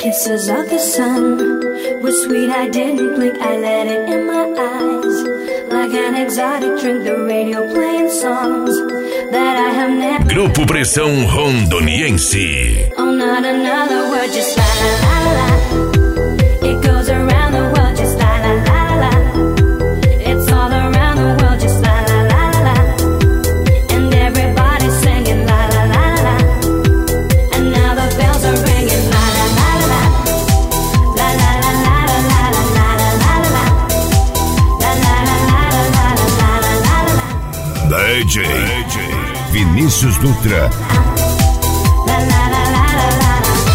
Kisses of the sun were sweet, I didn't blink, I let it in my eyes. Like an exotic drink, the radio playing songs that I have never. Grupo Pressão Rondoniense. Oh, not another word, just la la la la. It goes around the world, just la la la la. It's all around the world, just la la la la. And everybody's singing la la la la. And now the bells are ringing la la la la. La la la la la la la la la la. La la la la la la la la la. DJ Vinícius Dutra. La la la la la la.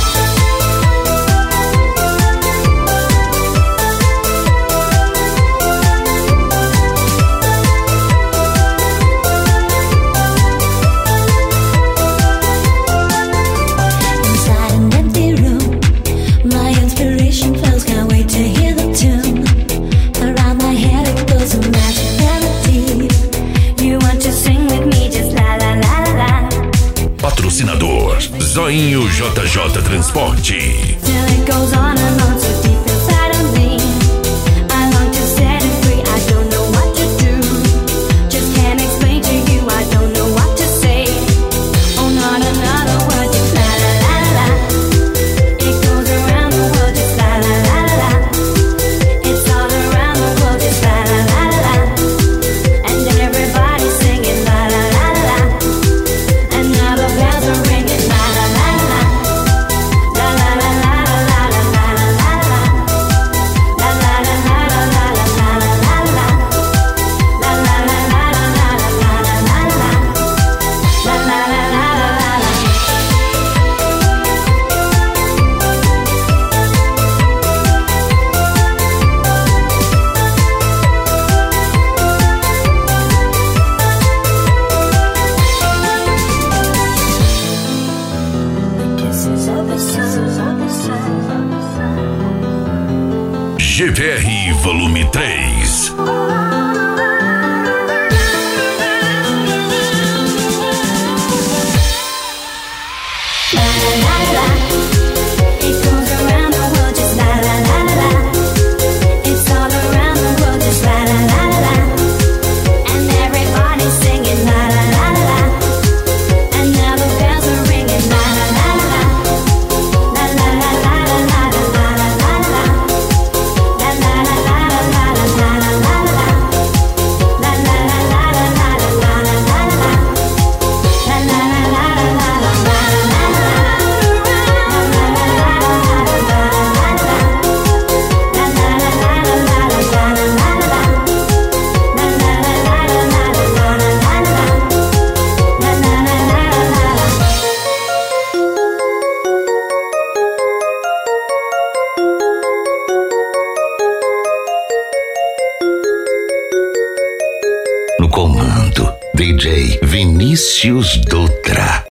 Inside an empty room, my inspiration flows, can't wait to hear the tune. Around my head it goes a magic melody. You want to sing with me, just la la la la la. Patrocinador Zoinho JJ Transporte. Till it goes on and on, so deep inside of me. I long to set it free, I don't know what to do. Just can't explain to you, I don't know what to say. Oh, not another word, just la la la la. It goes around the world, just la la la la. It's all around the world, just la la la la. And everybody's singing la la la la. And now the bells are ringing la la la la. La la la la la la la la la. La la la la la la la la la la. La la la la la la la la la la. La la la la la la. Kisses of the sun. GPR Volume 3. La la la la. It goes around the world, just la la la la. It's all around the world, just la la la la. And everybody's singing la la la la. And now the bells are ringing la la la la. La la la la la la la la la la. La la la la la la la la la la. La la la la la la la la la la. La la la la la la la la. No comando, DJ Vinícius Dutra.